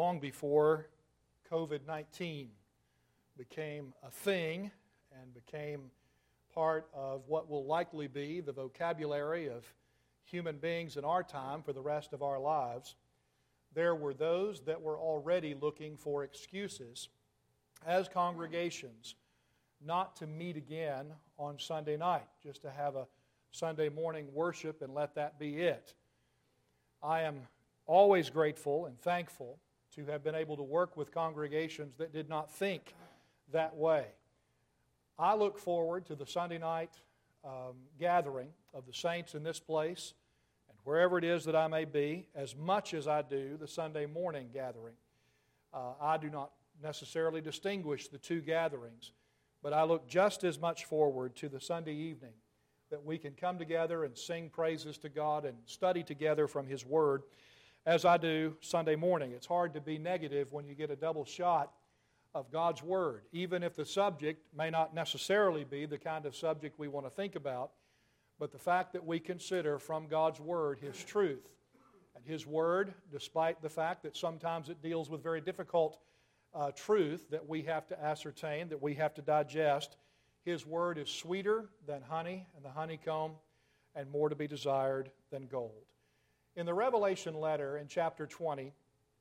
long before COVID-19 became a thing and became part of what will likely be the vocabulary of human beings in our time for the rest of our lives, there were those that were already looking for excuses as congregations not to meet again on Sunday night, just to have a Sunday morning worship and let that be it. I am always grateful and thankful to have been able to work with congregations that did not think that way. I look forward to the Sunday night gathering of the saints in this place and wherever it is that I may be, as much as I do the Sunday morning gathering. I do not necessarily distinguish the two gatherings, but I look just as much forward to the Sunday evening that we can come together and sing praises to God and study together from His Word as I do Sunday morning. It's hard to be negative when you get a double shot of God's Word, even if the subject may not necessarily be the kind of subject we want to think about, but the fact that we consider from God's Word His truth. And His Word, despite the fact that sometimes it deals with very difficult truth that we have to ascertain, that we have to digest, His Word is sweeter than honey and the honeycomb, and more to be desired than gold. In the Revelation letter in chapter 20,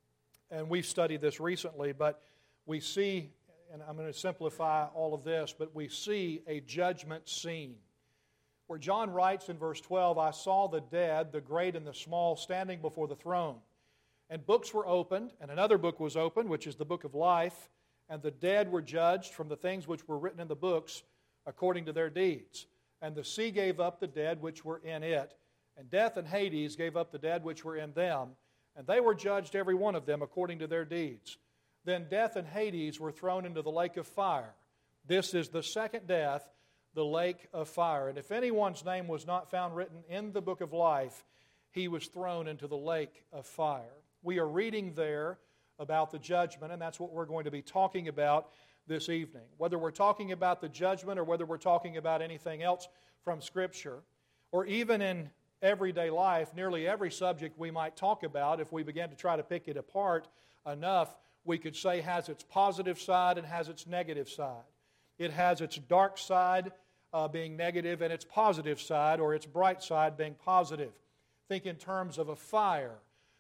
and we've studied this recently, but we see, and I'm going to simplify all of this, but we see a judgment scene where John writes in verse 12, "I saw the dead, the great and the small, standing before the throne. And books were opened, and another book was opened, which is the book of life, and the dead were judged from the things which were written in the books according to their deeds. And the sea gave up the dead which were in it, and death and Hades gave up the dead which were in them, and they were judged every one of them according to their deeds. Then death and Hades were thrown into the lake of fire. This is the second death, the lake of fire. And if anyone's name was not found written in the book of life, he was thrown into the lake of fire." We are reading there about the judgment, and that's what we're going to be talking about this evening. Whether we're talking about the judgment or whether we're talking about anything else from Scripture, or even in everyday life, nearly every subject we might talk about, if we begin to try to pick it apart enough, we could say has its positive side and has its negative side. It has its dark side being negative and its positive side, or its bright side being positive. Think in terms of a fire.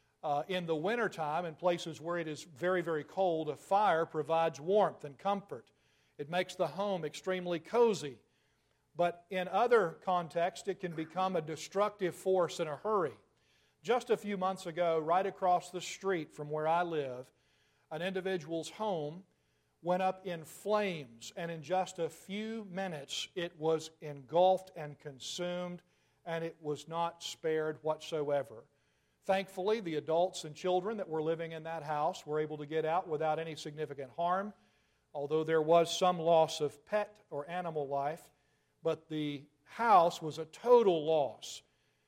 In the wintertime, in places where it is very, very cold, a fire provides warmth and comfort. It makes the home extremely cozy. But in other contexts, it can become a destructive force in a hurry. Just a few months ago, right across the street from where I live, an individual's home went up in flames, and in just a few minutes, it was engulfed and consumed, and it was not spared whatsoever. Thankfully, the adults and children that were living in that house were able to get out without any significant harm, although there was some loss of pet or animal life, but the house was a total loss.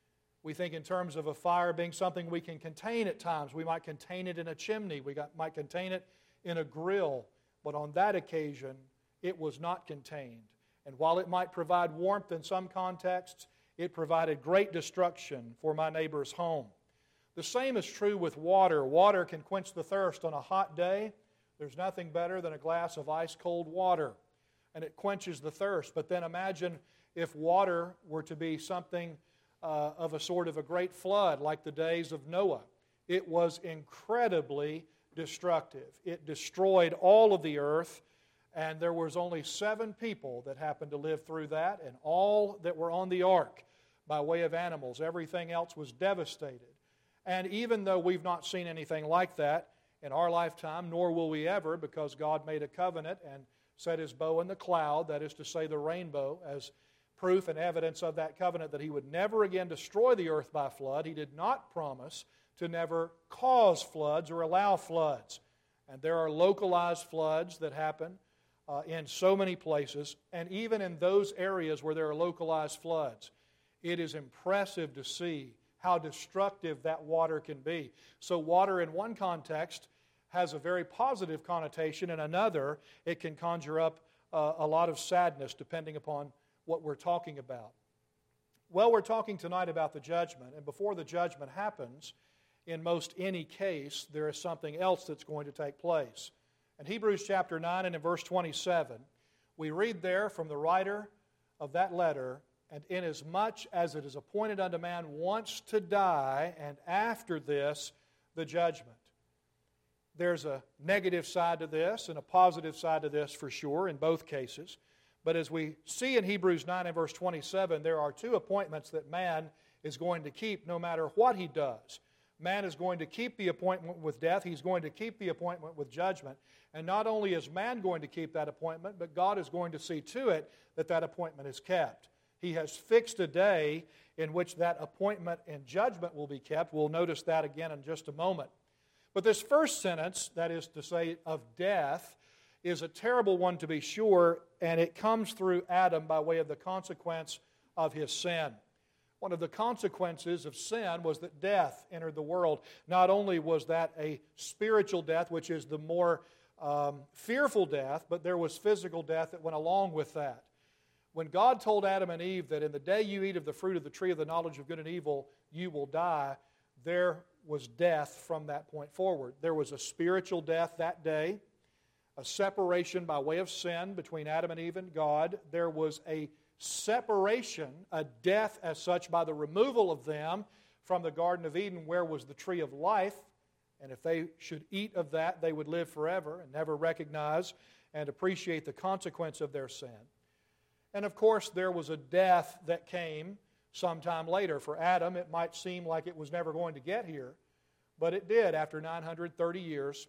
We think in terms of a fire being something we can contain at times. We might contain it in a chimney. We might contain it in a grill. But on that occasion, it was not contained. And while it might provide warmth in some contexts, it provided great destruction for my neighbor's home. The same is true with water. Water can quench the thirst on a hot day. There's nothing better than a glass of ice-cold water, and it quenches the thirst. But then imagine if water were to be something of a sort of a great flood like the days of Noah. It was incredibly destructive. It destroyed all of the earth, and there was only 7 people that happened to live through that, and all that were on the ark by way of animals. Everything else was devastated. And even though we've not seen anything like that in our lifetime, nor will we ever, because God made a covenant and set His bow in the cloud, that is to say the rainbow, as proof and evidence of that covenant that He would never again destroy the earth by flood. He did not promise to never cause floods or allow floods. And there are localized floods that happen in so many places, and even in those areas where there are localized floods, it is impressive to see how destructive that water can be. So water in one context has a very positive connotation. In another, it can conjure up a lot of sadness depending upon what we're talking about. Well, we're talking tonight about the judgment, and before the judgment happens, in most any case, there is something else that's going to take place. In Hebrews chapter 9 and in verse 27, we read there from the writer of that letter, "And inasmuch as it is appointed unto man once to die, and after this the judgment." There's a negative side to this and a positive side to this for sure in both cases. But as we see in Hebrews 9 and verse 27, there are two appointments that man is going to keep no matter what he does. Man is going to keep the appointment with death. He's going to keep the appointment with judgment. And not only is man going to keep that appointment, but God is going to see to it that that appointment is kept. He has fixed a day in which that appointment and judgment will be kept. We'll notice that again in just a moment. But this first sentence, that is to say, of death, is a terrible one to be sure, and it comes through Adam by way of the consequence of his sin. One of the consequences of sin was that death entered the world. Not only was that a spiritual death, which is the more fearful death, but there was physical death that went along with that. When God told Adam and Eve that in the day you eat of the fruit of the tree of the knowledge of good and evil, you will die, there was death from that point forward. There was a spiritual death that day, a separation by way of sin between Adam and Eve and God. There was a separation, a death as such, by the removal of them from the Garden of Eden, where was the tree of life. And if they should eat of that, they would live forever and never recognize and appreciate the consequence of their sin. And of course, there was a death that came sometime later. For Adam, it might seem like it was never going to get here, but it did. After 930 years,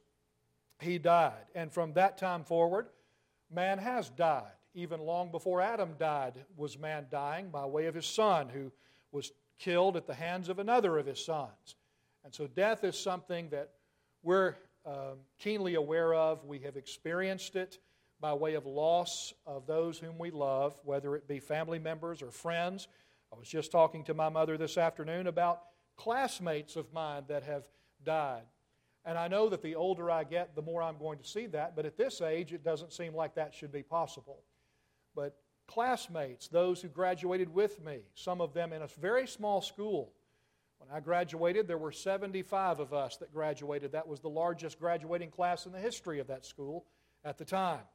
he died. And from that time forward, man has died. Even long before Adam died was man dying by way of his son, who was killed at the hands of another of his sons. And so death is something that we're keenly aware of. We have experienced it by way of loss of those whom we love, whether it be family members or friends. I was just talking to my mother this afternoon about classmates of mine that have died. And I know that the older I get, the more I'm going to see that. But at this age, it doesn't seem like that should be possible. But classmates, those who graduated with me, some of them in a very small school. When I graduated, there were 75 of us that graduated. That was the largest graduating class in the history of that school at the time.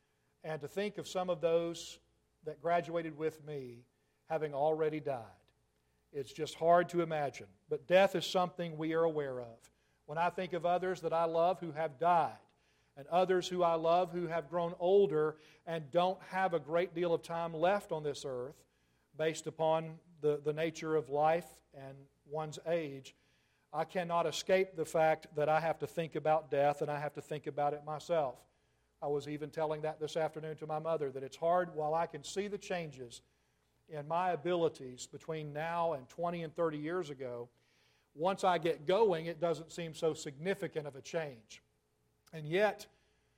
And to think of some of those that graduated with me having already died, it's just hard to imagine. But death is something we are aware of. When I think of others that I love who have died, and others who I love who have grown older and don't have a great deal of time left on this earth based upon the nature of life and one's age, I cannot escape the fact that I have to think about death, and I have to think about it myself. I was even telling that this afternoon to my mother, that it's hard, while I can see the changes in my abilities between now and 20 and 30 years ago, once I get going, it doesn't seem so significant of a change. And yet,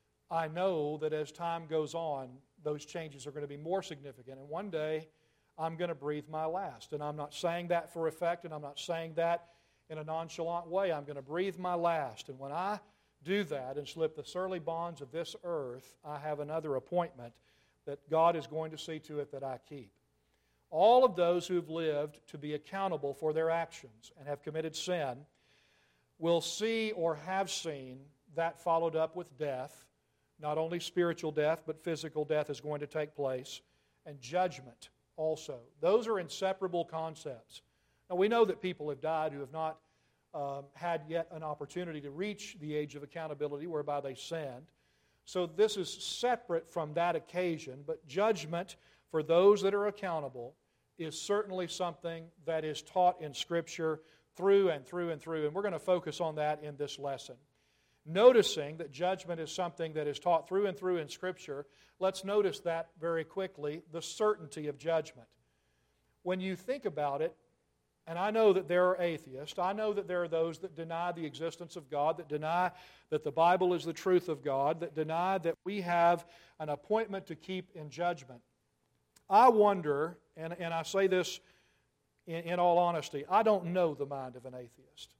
I know that as time goes on, those changes are going to be more significant. And one day, I'm going to breathe my last. And I'm not saying that for effect, and I'm not saying that in a nonchalant way. I'm going to breathe my last. And when I do that and slip the surly bonds of this earth, I have another appointment that God is going to see to it that I keep. All of those who have lived to be accountable for their actions and have committed sin will see or have seen that followed up with death. Not only spiritual death, but physical death is going to take place, and judgment also. Those are inseparable concepts. Now, we know that people have died who have not had yet an opportunity to reach the age of accountability whereby they sinned. So this is separate from that occasion, but judgment for those that are accountable is certainly something that is taught in Scripture through and through and through, and we're going to focus on that in this lesson. Noticing that judgment is something that is taught through and through in Scripture, let's notice that very quickly, the certainty of judgment. When you think about it, and I know that there are atheists, I know that there are those that deny the existence of God, that deny that the Bible is the truth of God, that deny that we have an appointment to keep in judgment. I wonder, and I say this in all honesty, I don't know the mind of an atheist.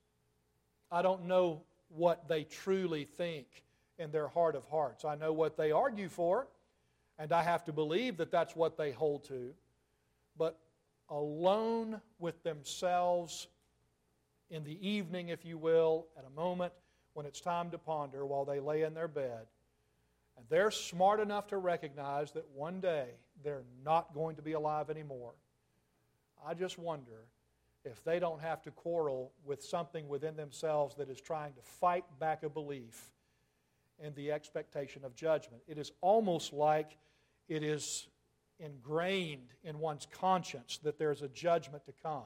I don't know what they truly think in their heart of hearts. I know what they argue for, and I have to believe that that's what they hold to. But alone with themselves, in the evening, if you will, at a moment when it's time to ponder while they lay in their bed. And they're smart enough to recognize that one day they're not going to be alive anymore. I just wonder if they don't have to quarrel with something within themselves that is trying to fight back a belief in the expectation of judgment. It is almost like it is ingrained in one's conscience that there's a judgment to come.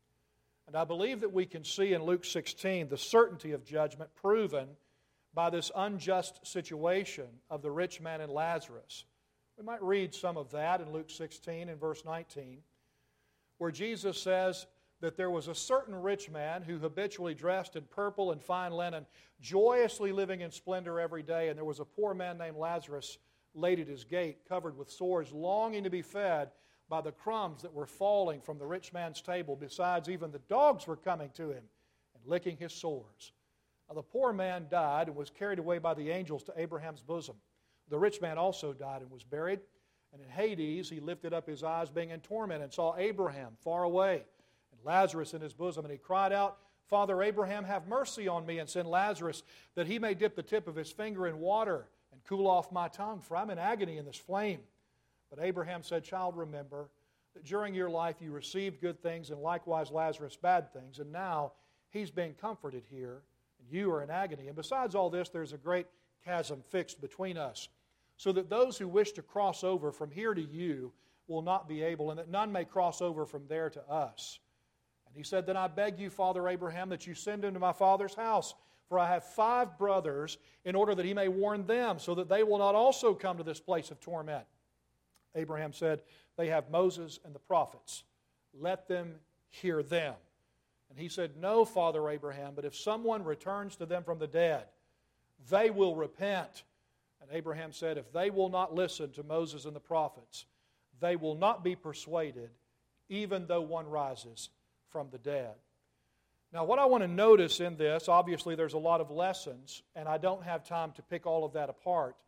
And I believe that we can see in Luke 16 the certainty of judgment proven by this unjust situation of the rich man and Lazarus. We might read some of that in Luke 16 and verse 19, where Jesus says that there was a certain rich man who habitually dressed in purple and fine linen, joyously living in splendor every day, and there was a poor man named Lazarus laid at his gate, covered with sores, longing to be fed by the crumbs that were falling from the rich man's table. Besides, even the dogs were coming to him and licking his sores. Now, the poor man died and was carried away by the angels to Abraham's bosom. The rich man also died and was buried. And in Hades he lifted up his eyes, being in torment, and saw Abraham far away, and Lazarus in his bosom. And he cried out, Father Abraham, have mercy on me, and send Lazarus, that he may dip the tip of his finger in water and cool off my tongue, for I'm in agony in this flame. But Abraham said, Child, remember that during your life you received good things, and likewise Lazarus bad things, and now he's being comforted here, and you are in agony. And besides all this, there's a great chasm fixed between us, so that those who wish to cross over from here to you will not be able, and that none may cross over from there to us. And he said, Then I beg you, Father Abraham, that you send him to my father's house, for I have 5 brothers, in order that he may warn them, so that they will not also come to this place of torment. Abraham said, They have Moses and the prophets. Let them hear them. And he said, No, Father Abraham, but if someone returns to them from the dead, they will repent. And Abraham said, If they will not listen to Moses and the prophets, they will not be persuaded, even though one rises from the dead. Now, what I want to notice in this, obviously there's a lot of lessons, and I don't have time to pick all of that apart.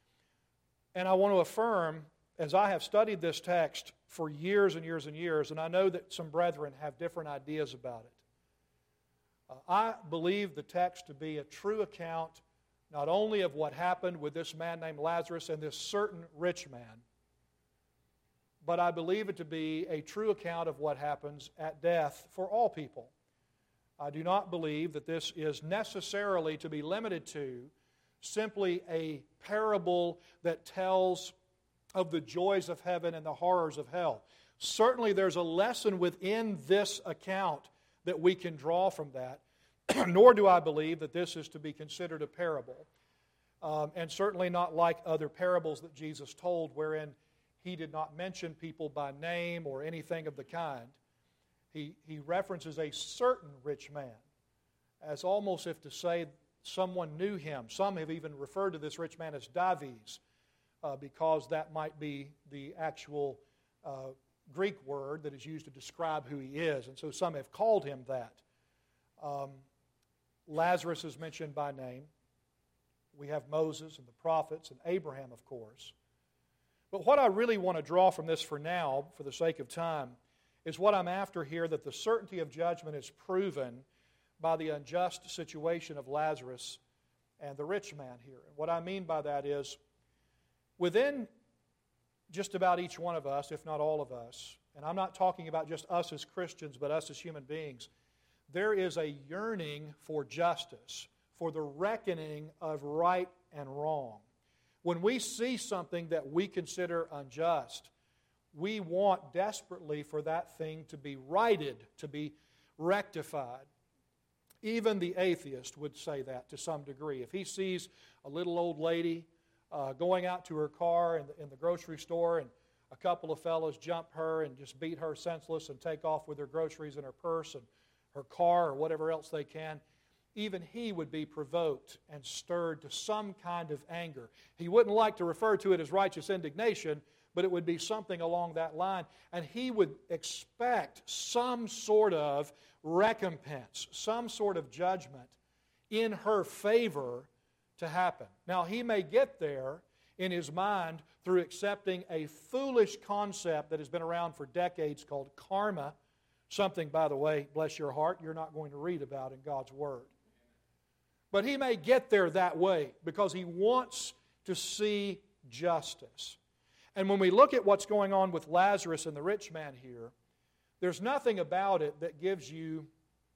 And I want to affirm, as I have studied this text for years and years and years, and I know that some brethren have different ideas about it, I believe the text to be a true account not only of what happened with this man named Lazarus and this certain rich man, but I believe it to be a true account of what happens at death for all people. I do not believe that this is necessarily to be limited to simply a parable that tells of the joys of heaven and the horrors of hell. Certainly there's a lesson within this account that we can draw from that, nor do I believe that this is to be considered a parable. And certainly not like other parables that Jesus told, wherein he did not mention people by name or anything of the kind. He references a certain rich man as almost if to say someone knew him. Some have even referred to this rich man as Dives, because that might be the actual Greek word that is used to describe who he is. And so some have called him that. Lazarus is mentioned by name. We have Moses and the prophets and Abraham, of course. But what I really want to draw from this for now, for the sake of time, is what I'm after here, that the certainty of judgment is proven by the unjust situation of Lazarus and the rich man here. And what I mean by that is, within just about each one of us, if not all of us, and I'm not talking about just us as Christians, but us as human beings, there is a yearning for justice, for the reckoning of right and wrong. When we see something that we consider unjust, we want desperately for that thing to be righted, to be rectified. Even the atheist would say that to some degree. If he sees a little old lady going out to her car in the grocery store, and a couple of fellows jump her and just beat her senseless and take off with her groceries in her purse and her car or whatever else they can, even he would be provoked and stirred to some kind of anger. He wouldn't like to refer to it as righteous indignation, but it would be something along that line. And he would expect some sort of recompense, some sort of judgment in her favor to happen. Now, he may get there in his mind through accepting a foolish concept that has been around for decades called karma, Something, by the way, bless your heart, you're not going to read about in God's Word. But He may get there that way because He wants to see justice. And when we look at what's going on with Lazarus and the rich man here, there's nothing about it that gives you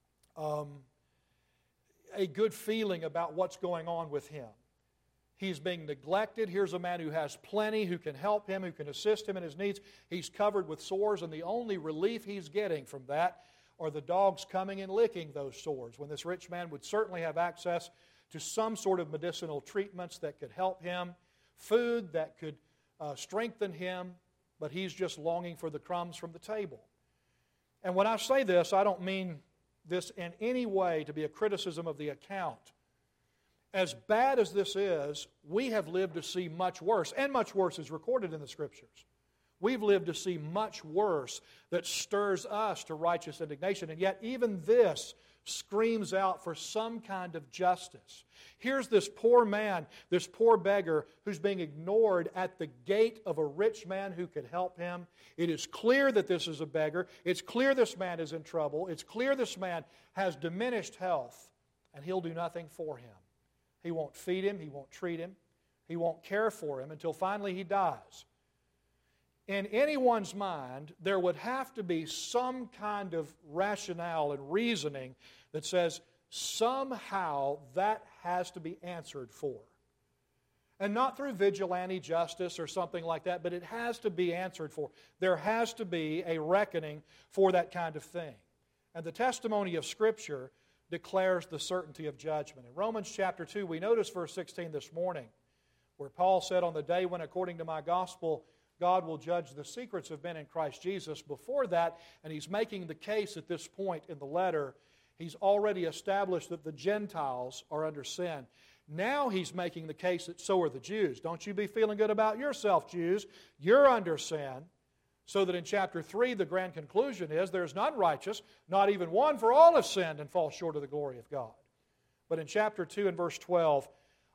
a good feeling about what's going on with him. He's being neglected. Here's a man who has plenty, who can help him, who can assist him in his needs. He's covered with sores, and the only relief he's getting from that are the dogs coming and licking those sores, when this rich man would certainly have access to some sort of medicinal treatments that could help him, food that could strengthen him, but he's just longing for the crumbs from the table. And when I say this, I don't mean this in any way to be a criticism of the account. As bad as this is, we have lived to see much worse, and much worse is recorded in the Scriptures. We've lived to see much worse that stirs us to righteous indignation, and yet even this screams out for some kind of justice. Here's this poor man, this poor beggar, who's being ignored at the gate of a rich man who could help him. It is clear that this is a beggar. It's clear this man is in trouble. It's clear this man has diminished health, and he'll do nothing for him. He won't feed him. He won't treat him. He won't care for him until finally he dies. In anyone's mind, there would have to be some kind of rationale and reasoning that says somehow that has to be answered for. And not through vigilante justice or something like that, but it has to be answered for. There has to be a reckoning for that kind of thing. And the testimony of Scripture declares the certainty of judgment. In Romans chapter 2, we notice verse 16 this morning, where Paul said, "On the day when, according to my gospel, God will judge the secrets of men in Christ Jesus." Before that, and he's making the case at this point in the letter, he's already established that the Gentiles are under sin. Now he's making the case that so are the Jews. Don't you be feeling good about yourself, Jews. You're under sin. So that in chapter 3, the grand conclusion is there is none righteous, not even one, for all have sinned and fall short of the glory of God. But in chapter 2 and verse 12,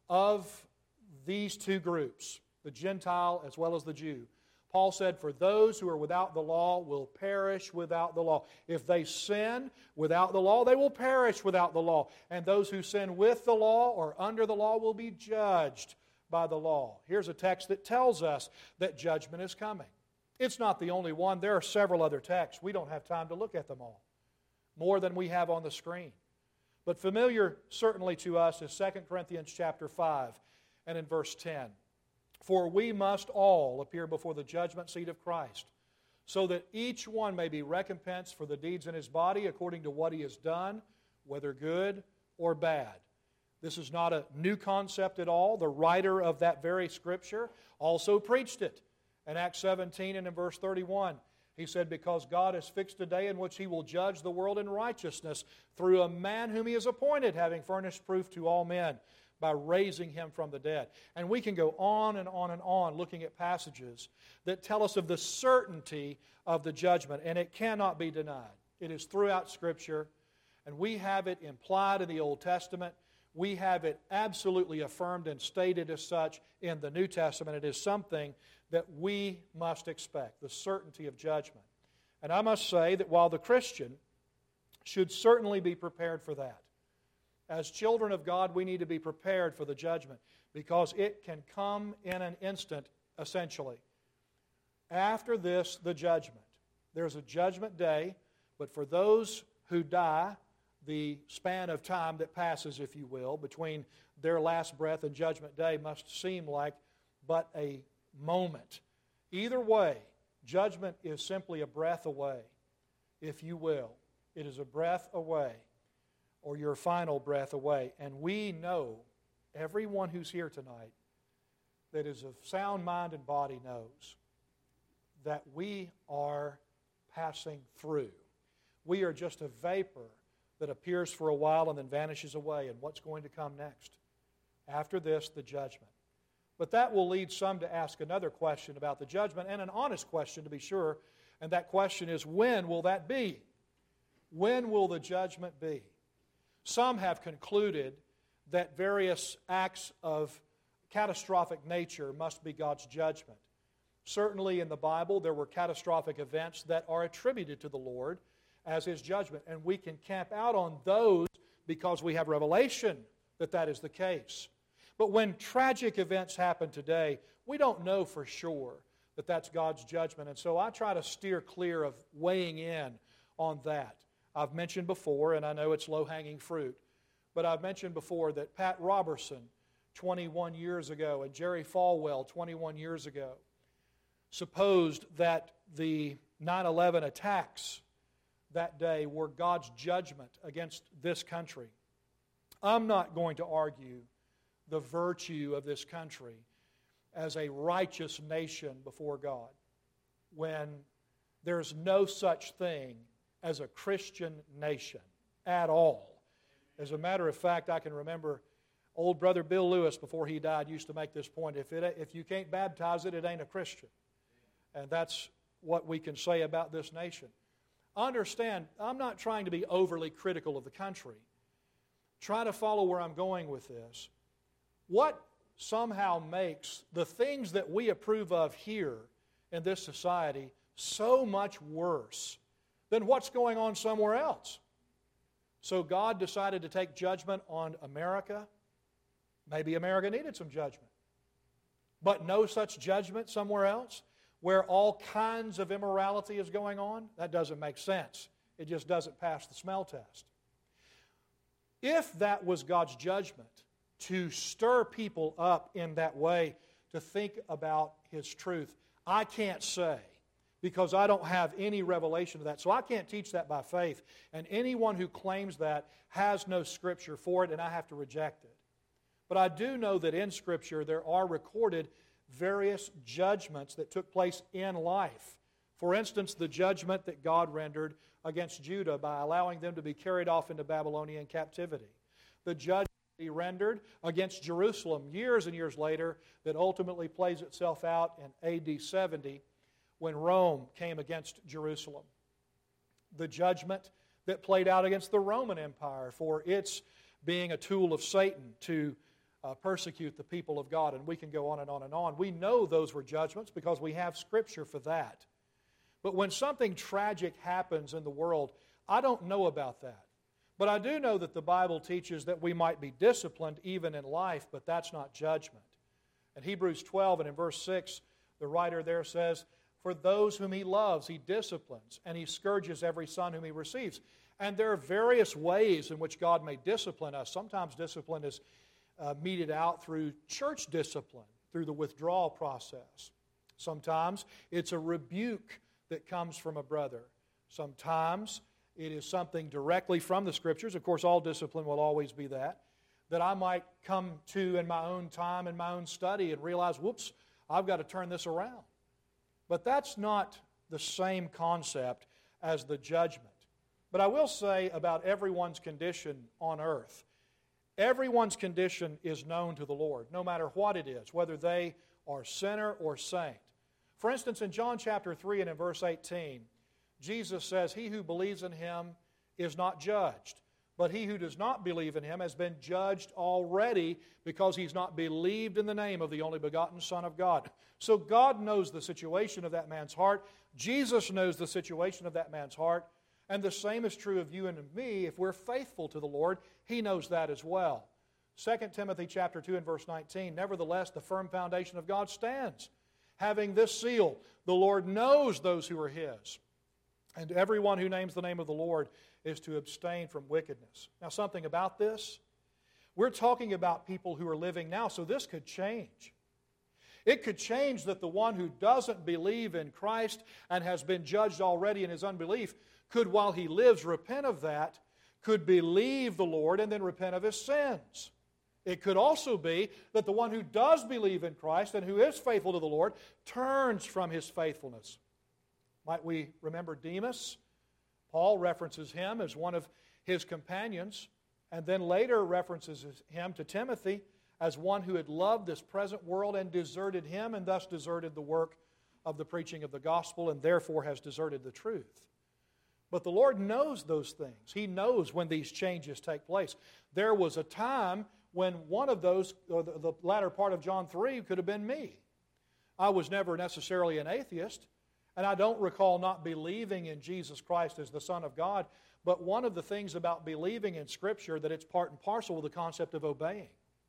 of these two groups, the Gentile as well as the Jew, Paul said, "For those who are without the law will perish without the law." If they sin without the law, they will perish without the law. And those who sin with the law or under the law will be judged by the law. Here's a text that tells us that judgment is coming. It's not the only one. There are several other texts. We don't have time to look at them all, more than we have on the screen. But familiar certainly to us is 2 Corinthians chapter 5 and in verse 10. "For we must all appear before the judgment seat of Christ, so that each one may be recompensed for the deeds in his body according to what he has done, whether good or bad." This is not a new concept at all. The writer of that very Scripture also preached it. In Acts 17 and in verse 31, he said, "Because God has fixed a day in which He will judge the world in righteousness through a man whom He has appointed, having furnished proof to all men by raising Him from the dead." And we can go on and on and on looking at passages that tell us of the certainty of the judgment, and it cannot be denied. It is throughout Scripture, and we have it implied in the Old Testament. We have it absolutely affirmed and stated as such in the New Testament. It is something that we must expect, the certainty of judgment. And I must say that while the Christian should certainly be prepared for that, as children of God, we need to be prepared for the judgment because it can come in an instant, essentially. After this, the judgment. There's a judgment day, but for those who die, the span of time that passes, if you will, between their last breath and judgment day must seem like but a moment. Either way, judgment is simply a breath away, if you will. It is a breath away, or your final breath away. And we know, everyone who's here tonight, that is of sound mind and body knows that we are passing through. We are just a vapor that appears for a while and then vanishes away. And what's going to come next? After this, the judgment. But that will lead some to ask another question about the judgment, and an honest question to be sure, and that question is, when will that be? When will the judgment be? Some have concluded that various acts of catastrophic nature must be God's judgment. Certainly in the Bible there were catastrophic events that are attributed to the Lord, as His judgment. And we can camp out on those because we have revelation that that is the case. But when tragic events happen today, we don't know for sure that that's God's judgment. And so I try to steer clear of weighing in on that. I've mentioned before, and I know it's low-hanging fruit, but I've mentioned before that Pat Robertson, 21 years ago, and Jerry Falwell, 21 years ago, supposed that the 9/11 attacks that day were God's judgment against this country. I'm not going to argue the virtue of this country as a righteous nation before God when there's no such thing as a Christian nation at all. As a matter of fact, I can remember old brother Bill Lewis, before he died, used to make this point: if you can't baptize it, it ain't a Christian. And that's what we can say about this nation. Understand, I'm not trying to be overly critical of the country. Try to follow where I'm going with this. What somehow makes the things that we approve of here in this society so much worse than what's going on somewhere else? So God decided to take judgment on America. Maybe America needed some judgment. But no such judgment somewhere else where all kinds of immorality is going on? That doesn't make sense. It just doesn't pass the smell test. If that was God's judgment, to stir people up in that way, to think about His truth, I can't say, because I don't have any revelation of that. So I can't teach that by faith. And anyone who claims that has no Scripture for it, and I have to reject it. But I do know that in Scripture there are recorded various judgments that took place in life. For instance, the judgment that God rendered against Judah by allowing them to be carried off into Babylonian captivity. The judgment He rendered against Jerusalem years and years later that ultimately plays itself out in AD 70 when Rome came against Jerusalem. The judgment that played out against the Roman Empire for its being a tool of Satan to persecute the people of God. And we can go on and on and on. We know those were judgments because we have Scripture for that. But when something tragic happens in the world, I don't know about that. But I do know that the Bible teaches that we might be disciplined even in life, but that's not judgment. In Hebrews 12 and in verse 6, the writer there says, "For those whom He loves, He disciplines, and He scourges every son whom He receives." And there are various ways in which God may discipline us. Sometimes discipline is meted out through church discipline, through the withdrawal process. Sometimes it's a rebuke that comes from a brother. Sometimes it is something directly from the Scriptures. Of course, all discipline will always be that I might come to in my own time, in my own study, and realize, whoops, I've got to turn this around. But that's not the same concept as the judgment. But I will say about everyone's condition on earth, everyone's condition is known to the Lord, no matter what it is, whether they are sinner or saint. For instance, in John chapter 3 and in verse 18, Jesus says, "He who believes in Him is not judged, but he who does not believe in Him has been judged already because he's not believed in the name of the only begotten Son of God." So God knows the situation of that man's heart. Jesus knows the situation of that man's heart. And the same is true of you and of me. If we're faithful to the Lord, He knows that as well. 2 Timothy chapter 2 and verse 19, "Nevertheless, the firm foundation of God stands, having this seal, the Lord knows those who are His. And everyone who names the name of the Lord is to abstain from wickedness." Now, something about this. We're talking about people who are living now, so this could change. It could change that the one who doesn't believe in Christ and has been judged already in his unbelief could, while he lives, repent of that, could believe the Lord and then repent of his sins. It could also be that the one who does believe in Christ and who is faithful to the Lord turns from his faithfulness. Might we remember Demas? Paul references him as one of his companions, and then later references him to Timothy as one who had loved this present world and deserted him, and thus deserted the work of the preaching of the gospel, and therefore has deserted the truth. But the Lord knows those things. He knows when these changes take place. There was a time when one of those, or the latter part of John 3, could have been me. I was never necessarily an atheist, And I don't recall not believing in Jesus Christ as the Son of God, but one of the things about believing in Scripture that it's part and parcel with the concept of obeying.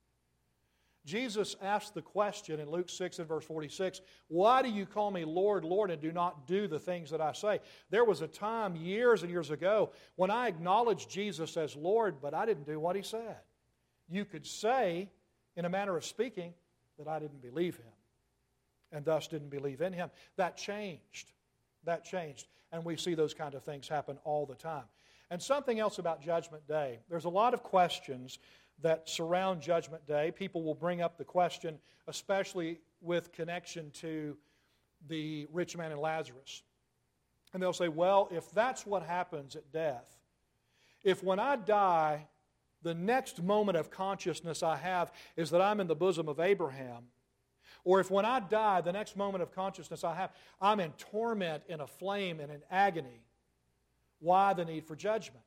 Jesus asked the question in Luke 6 and verse 46, "Why do you call me Lord, Lord, and do not do the things that I say?" There was a time years and years ago when I acknowledged Jesus as Lord, but I didn't do what He said. You could say, in a manner of speaking, that I didn't believe Him and thus didn't believe in Him. That changed. That changed. And we see those kind of things happen all the time. And something else about Judgment Day. There's a lot of questions that surround Judgment Day. People will bring up the question, especially with connection to the rich man and Lazarus. And they'll say, well, if that's what happens at death, if when I die, the next moment of consciousness I have is that I'm in the bosom of Abraham, or if when I die, the next moment of consciousness I have, I'm in torment, in a flame, and in agony, why the need for judgment?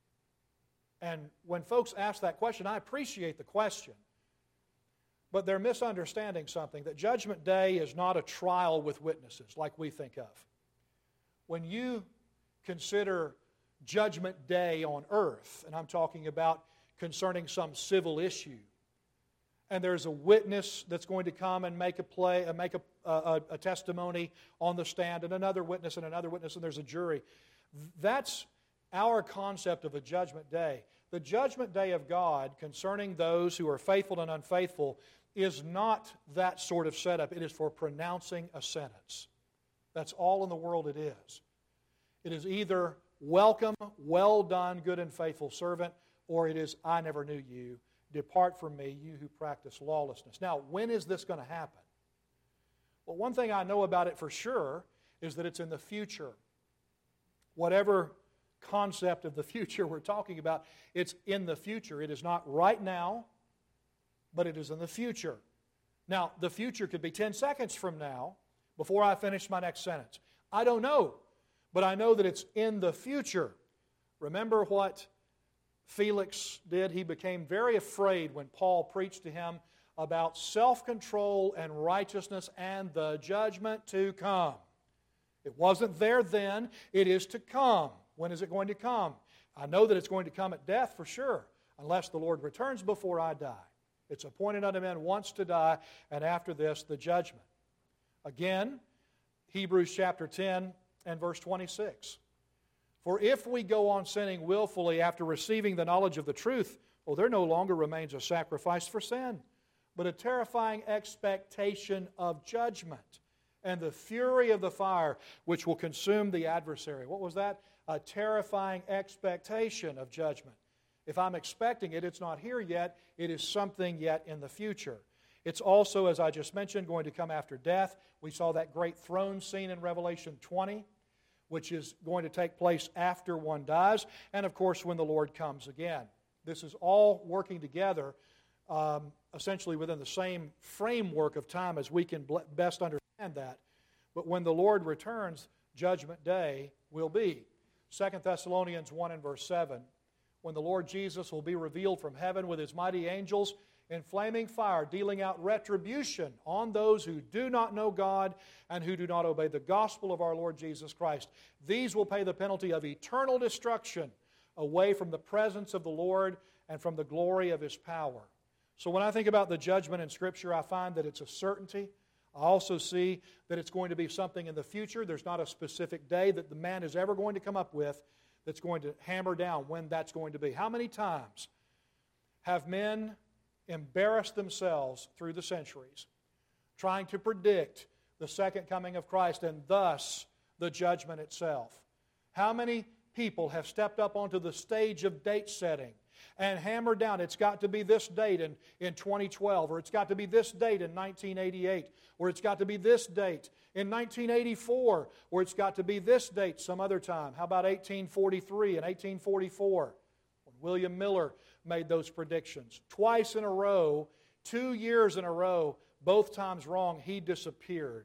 And when folks ask that question, I appreciate the question. But they're misunderstanding something, that Judgment Day is not a trial with witnesses like we think of. When you consider Judgment Day on earth, and I'm talking about concerning some civil issue, and there's a witness that's going to come and make a testimony on the stand, and another witness, and there's a jury. That's our concept of a Judgment Day. The Judgment Day of God concerning those who are faithful and unfaithful is not that sort of setup. It is for pronouncing a sentence. That's all in the world it is. It is either welcome, well done, good and faithful servant, or it is, I never knew you. Depart from me, you who practice lawlessness. Now, when is this going to happen? Well, one thing I know about it for sure is that it's in the future. Whatever concept of the future we're talking about, it's in the future. It is not right now, but it is in the future. Now, the future could be 10 seconds from now, before I finish my next sentence. I don't know, but I know that it's in the future. Remember what Felix did? He became very afraid when Paul preached to him about self-control and righteousness and the judgment to come. It wasn't there then, it is to come. When is it going to come? I know that it's going to come at death for sure, unless the Lord returns before I die. It's appointed unto men once to die, and after this, the judgment. Again, Hebrews chapter 10 and verse 26. For if we go on sinning willfully after receiving the knowledge of the truth, well, there no longer remains a sacrifice for sin, but a terrifying expectation of judgment and the fury of the fire which will consume the adversary. What was that? A terrifying expectation of judgment. If I'm expecting it, it's not here yet. It is something yet in the future. It's also, as I just mentioned, going to come after death. We saw that great throne scene in Revelation 20, which is going to take place after one dies, and of course when the Lord comes again. This is all working together essentially within the same framework of time as we can best understand that. But when the Lord returns, Judgment Day will be. 2 Thessalonians 1 and verse 7, when the Lord Jesus will be revealed from heaven with His mighty angels in flaming fire, dealing out retribution on those who do not know God and who do not obey the gospel of our Lord Jesus Christ. These will pay the penalty of eternal destruction away from the presence of the Lord and from the glory of His power. So when I think about the judgment in Scripture, I find that it's a certainty. I also see that it's going to be something in the future. There's not a specific day that the man is ever going to come up with that's going to hammer down when that's going to be. How many times have men embarrassed themselves through the centuries trying to predict the second coming of Christ and thus the judgment itself? How many people have stepped up onto the stage of date setting and hammered down, it's got to be this date in 2012, or it's got to be this date in 1988, or it's got to be this date in 1984, or it's got to be this date some other time. How about 1843 and 1844, when William Miller made those predictions? Twice in a row, 2 years in a row, both times wrong, he disappeared.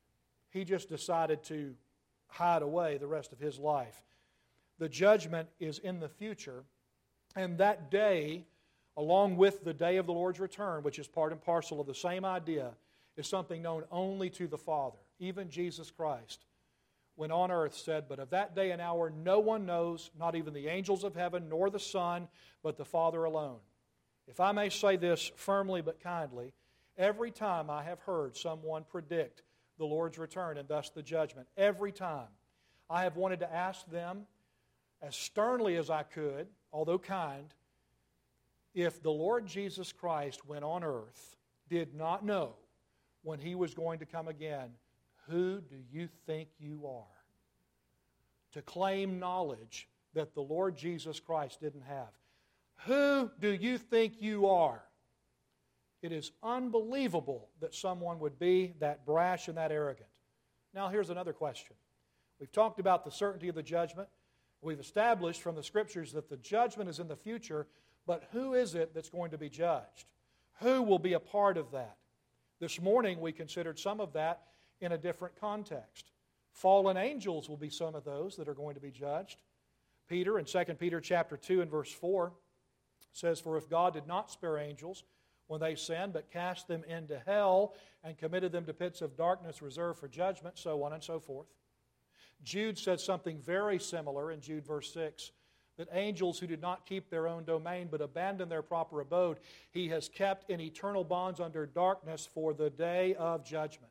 He just decided to hide away the rest of his life. The judgment is in the future, and that day, along with the day of the Lord's return, which is part and parcel of the same idea, is something known only to the Father, even Jesus Christ. when on earth said, "But of that day and hour no one knows, not even the angels of heaven, nor the Son, but the Father alone." If I may say this firmly but kindly, every time I have heard someone predict the Lord's return and thus the judgment, every time I have wanted to ask them, as sternly as I could, although kind, if the Lord Jesus Christ, when on earth, did not know when He was going to come again, who do you think you are to claim knowledge that the Lord Jesus Christ didn't have? Who do you think you are? It is unbelievable that someone would be that brash and that arrogant. Now here's another question. We've talked about the certainty of the judgment. We've established from the Scriptures that the judgment is in the future, but who is it that's going to be judged? Who will be a part of that? This morning we considered some of that in a different context. Fallen angels will be some of those that are going to be judged. Peter in 2 Peter chapter 2 and verse 4 says, "For if God did not spare angels when they sinned, but cast them into hell and committed them to pits of darkness reserved for judgment," so on and so forth. Jude said something very similar in Jude verse 6, that angels who did not keep their own domain but abandoned their proper abode, He has kept in eternal bonds under darkness for the day of judgment.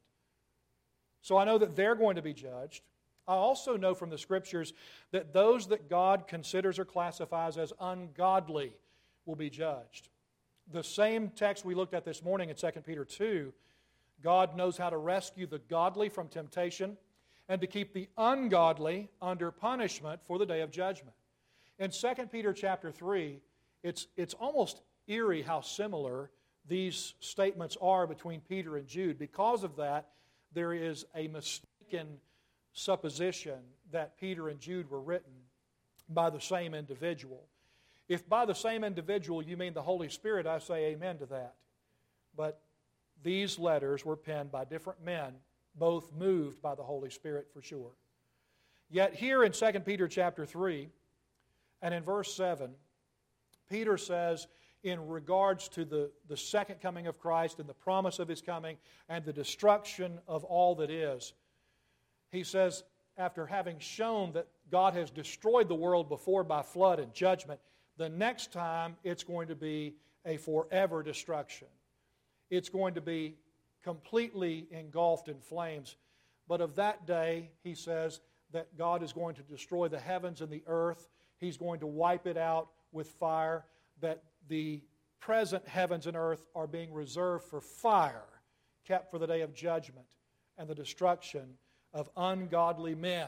So I know that they're going to be judged. I also know from the Scriptures that those that God considers or classifies as ungodly will be judged. The same text we looked at this morning in 2 Peter 2, God knows how to rescue the godly from temptation and to keep the ungodly under punishment for the day of judgment. In 2 Peter chapter 3, it's almost eerie how similar these statements are between Peter and Jude. Because of that, there is a mistaken supposition that Peter and Jude were written by the same individual. If by the same individual you mean the Holy Spirit, I say amen to that. But these letters were penned by different men, both moved by the Holy Spirit for sure. Yet here in 2 Peter chapter 3 and in verse 7, Peter says in regards to the second coming of Christ and the promise of His coming and the destruction of all that is, he says, after having shown that God has destroyed the world before by flood and judgment, the next time it's going to be a forever destruction. It's going to be completely engulfed in flames. But of that day, he says that God is going to destroy the heavens and the earth. He's going to wipe it out with fire, that the present heavens and earth are being reserved for fire, kept for the day of judgment and the destruction of ungodly men.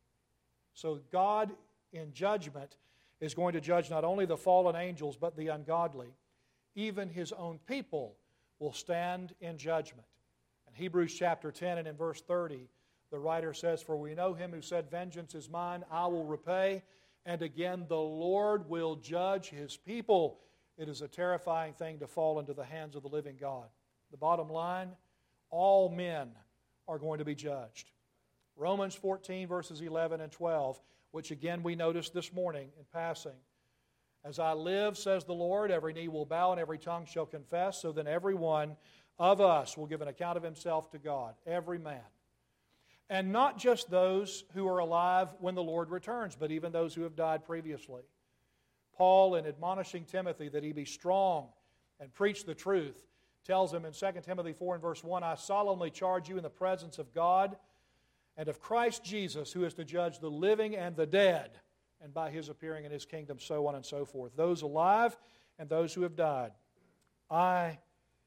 So God, in judgment, is going to judge not only the fallen angels, but the ungodly. Even His own people will stand in judgment. In Hebrews chapter 10 and in verse 30, the writer says, "For we know Him who said, 'Vengeance is mine, I will repay.' And again, the Lord will judge His people." It is a terrifying thing to fall into the hands of the living God. The bottom line, all men are going to be judged. Romans 14 verses 11 and 12, which again we noticed this morning in passing. "As I live, says the Lord, every knee will bow and every tongue shall confess, so then every one of us will give an account of himself to God," every man. "And not just those who are alive when the Lord returns, but even those who have died previously." Paul, in admonishing Timothy that he be strong and preach the truth, tells him in 2 Timothy 4 and verse 1, "I solemnly charge you in the presence of God and of Christ Jesus, who is to judge the living and the dead, and by His appearing in His kingdom," so on and so forth. Those alive and those who have died. I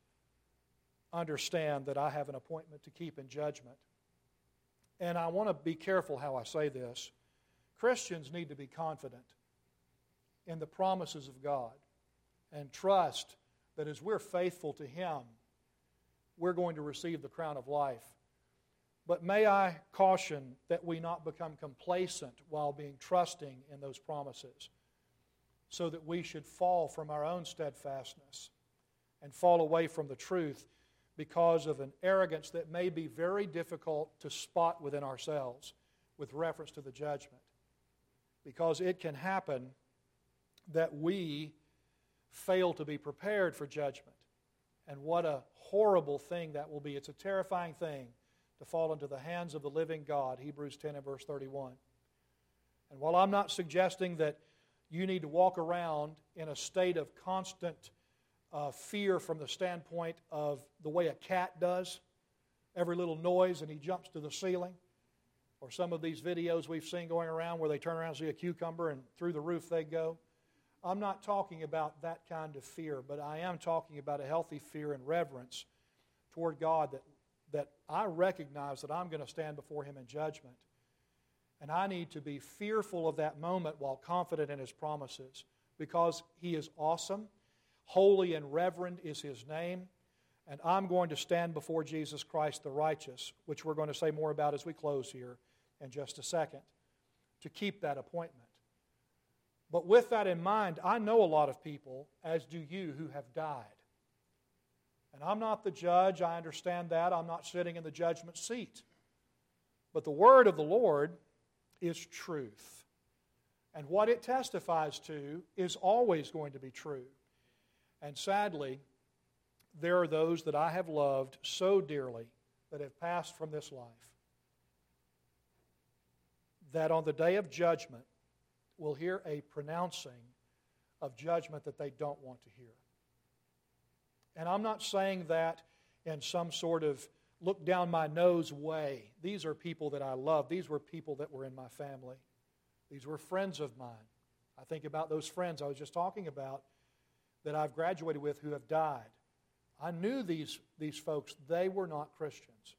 understand that I have an appointment to keep in judgment. And I want to be careful how I say this. Christians need to be confident in the promises of God and trust that as we're faithful to Him, we're going to receive the crown of life. But may I caution that we not become complacent while being trusting in those promises, so that we should fall from our own steadfastness and fall away from the truth because of an arrogance that may be very difficult to spot within ourselves with reference to the judgment. Because it can happen that we fail to be prepared for judgment. And what a horrible thing that will be. It's a terrifying thing to fall into the hands of the living God, Hebrews 10 and verse 31. And while I'm not suggesting that you need to walk around in a state of constant fear from the standpoint of the way a cat does, every little noise and he jumps to the ceiling, or some of these videos we've seen going around where they turn around and see a cucumber and through the roof they go. I'm not talking about that kind of fear, but I am talking about a healthy fear and reverence toward God that I recognize that I'm going to stand before Him in judgment. And I need to be fearful of that moment while confident in His promises, because He is awesome, holy and reverend is His name, and I'm going to stand before Jesus Christ the righteous, which we're going to say more about as we close here in just a second, to keep that appointment. But with that in mind, I know a lot of people, as do you, who have died. And I'm not the judge, I understand that. I'm not sitting in the judgment seat. But the word of the Lord is truth. And what it testifies to is always going to be true. And sadly, there are those that I have loved so dearly that have passed from this life, that on the day of judgment will hear a pronouncing of judgment that they don't want to hear. And I'm not saying that in some sort of look down my nose way. These are people that I love. These were people that were in my family. These were friends of mine. I think about those friends I was just talking about that I've graduated with who have died. I knew these folks. They were not Christians.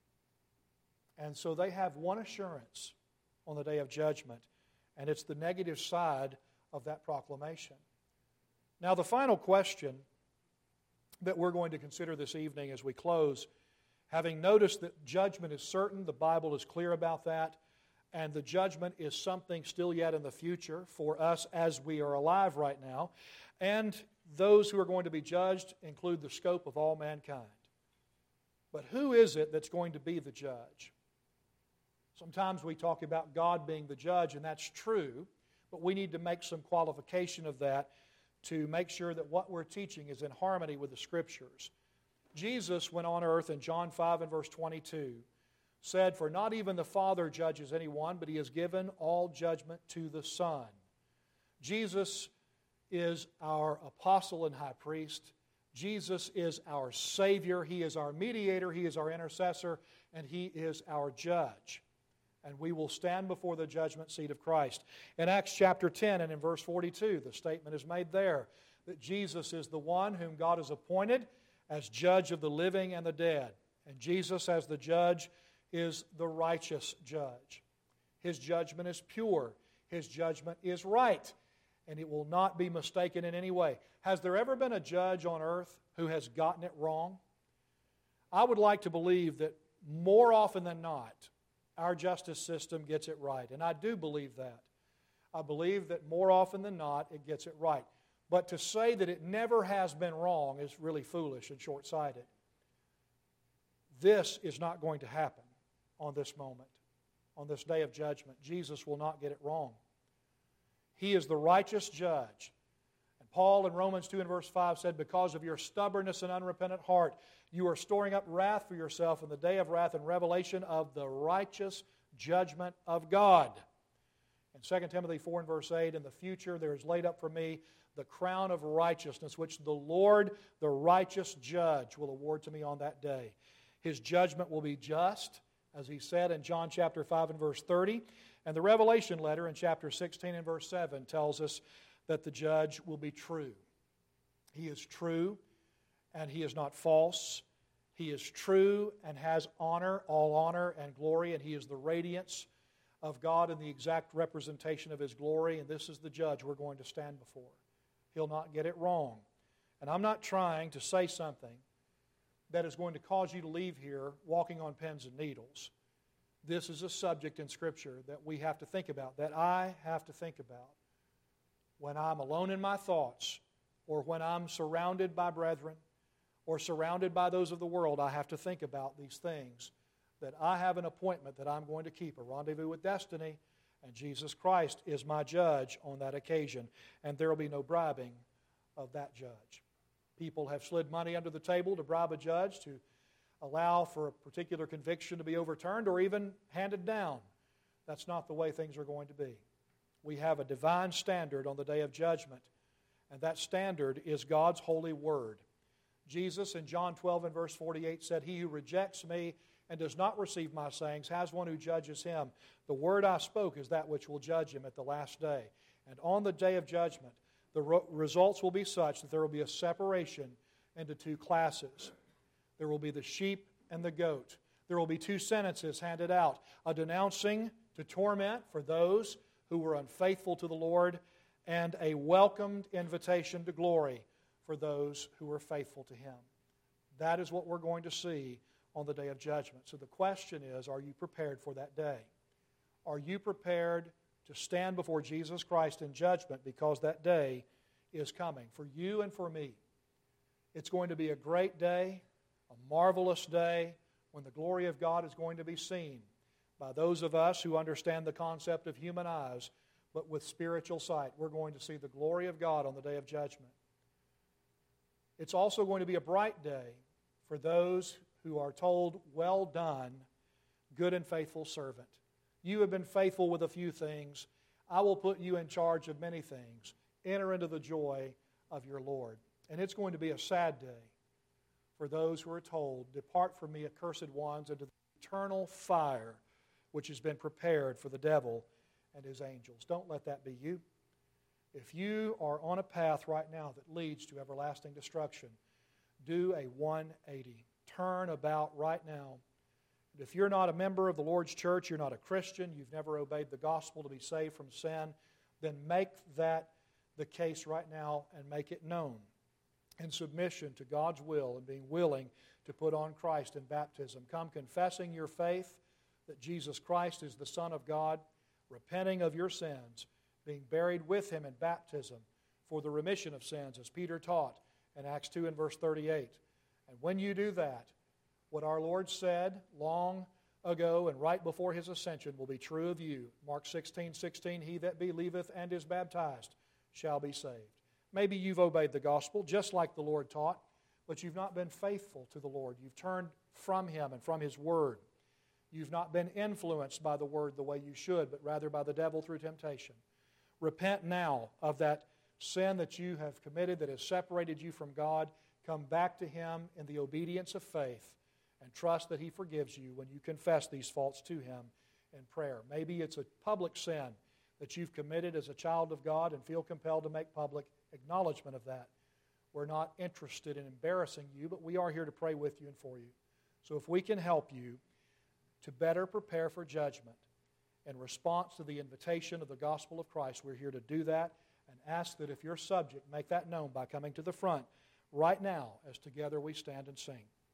And so they have one assurance on the day of judgment, and it's the negative side of that proclamation. Now, the final question that we're going to consider this evening as we close, having noticed that judgment is certain, the Bible is clear about that, and the judgment is something still yet in the future for us as we are alive right now, and those who are going to be judged include the scope of all mankind. But who is it that's going to be the judge? Sometimes we talk about God being the judge, and that's true, but we need to make some qualification of that to make sure that what we're teaching is in harmony with the Scriptures. Jesus, when on earth in John 5 and verse 22, said, "For not even the Father judges anyone, but He has given all judgment to the Son." Jesus is our apostle and high priest. Jesus is our Savior. He is our mediator. He is our intercessor. And He is our judge. And we will stand before the judgment seat of Christ. In Acts chapter 10 and in verse 42, the statement is made there that Jesus is the one whom God has appointed as judge of the living and the dead. And Jesus, as the judge, is the righteous judge. His judgment is pure. His judgment is right. And it will not be mistaken in any way. Has there ever been a judge on earth who has gotten it wrong? I would like to believe that more often than not, our justice system gets it right. And I do believe that. I believe that more often than not, it gets it right. But to say that it never has been wrong is really foolish and short-sighted. This is not going to happen on this moment, on this day of judgment. Jesus will not get it wrong. He is the righteous judge. And Paul in Romans 2 and verse 5 said, "Because of your stubbornness and unrepentant heart, you are storing up wrath for yourself in the day of wrath and revelation of the righteous judgment of God." In 2 Timothy 4 and verse 8, "In the future there is laid up for me the crown of righteousness, which the Lord, the righteous judge, will award to me on that day." His judgment will be just, as He said in John chapter 5 and verse 30. And the Revelation letter in chapter 16 and verse 7 tells us that the judge will be true. He is true, and He is not false. He is true and has honor, all honor and glory, and He is the radiance of God and the exact representation of His glory, and this is the judge we're going to stand before. He'll not get it wrong. And I'm not trying to say something that is going to cause you to leave here walking on pins and needles. This is a subject in Scripture that we have to think about, that I have to think about. When I'm alone in my thoughts, or when I'm surrounded by brethren, or surrounded by those of the world, I have to think about these things, that I have an appointment that I'm going to keep, a rendezvous with destiny, and Jesus Christ is my judge on that occasion, and there will be no bribing of that judge. People have slid money under the table to bribe a judge to allow for a particular conviction to be overturned or even handed down. That's not the way things are going to be. We have a divine standard on the day of judgment, and that standard is God's holy word. Jesus in John 12 and verse 48 said, "He who rejects me and does not receive my sayings has one who judges him. The word I spoke is that which will judge him at the last day." And on the day of judgment, the results will be such that there will be a separation into two classes. There will be the sheep and the goat. There will be two sentences handed out, a denouncing to torment for those who were unfaithful to the Lord, and a welcomed invitation to glory for those who were faithful to Him. That is what we're going to see on the day of judgment. So the question is, are you prepared for that day? Are you prepared to stand before Jesus Christ in judgment, because that day is coming for you and for me? It's going to be a great day, a marvelous day, when the glory of God is going to be seen by those of us who understand the concept of human eyes, but with spiritual sight. We're going to see the glory of God on the day of judgment. It's also going to be a bright day for those who are told, "Well done, good and faithful servant. You have been faithful with a few things. I will put you in charge of many things. Enter into the joy of your Lord." And it's going to be a sad day for those who are told, "Depart from me, accursed ones, into the eternal fire which has been prepared for the devil and his angels." Don't let that be you. If you are on a path right now that leads to everlasting destruction, do a 180. Turn about right now. And if you're not a member of the Lord's church, you're not a Christian, you've never obeyed the gospel to be saved from sin, then make that the case right now and make it known in submission to God's will and being willing to put on Christ in baptism. Come confessing your faith that Jesus Christ is the Son of God, repenting of your sins, being buried with Him in baptism for the remission of sins, as Peter taught in Acts 2 and verse 38. And when you do that, what our Lord said long ago and right before His ascension will be true of you. Mark 16:16, "He that believeth and is baptized shall be saved." Maybe you've obeyed the gospel just like the Lord taught, but you've not been faithful to the Lord. You've turned from Him and from His Word. You've not been influenced by the Word the way you should, but rather by the devil through temptation. Repent now of that sin that you have committed that has separated you from God. Come back to Him in the obedience of faith and trust that He forgives you when you confess these faults to Him in prayer. Maybe it's a public sin that you've committed as a child of God and feel compelled to make public acknowledgement of that. We're not interested in embarrassing you, but we are here to pray with you and for you. So if we can help you to better prepare for judgment in response to the invitation of the gospel of Christ, we're here to do that, and ask that if you're subject, make that known by coming to the front right now as together we stand and sing.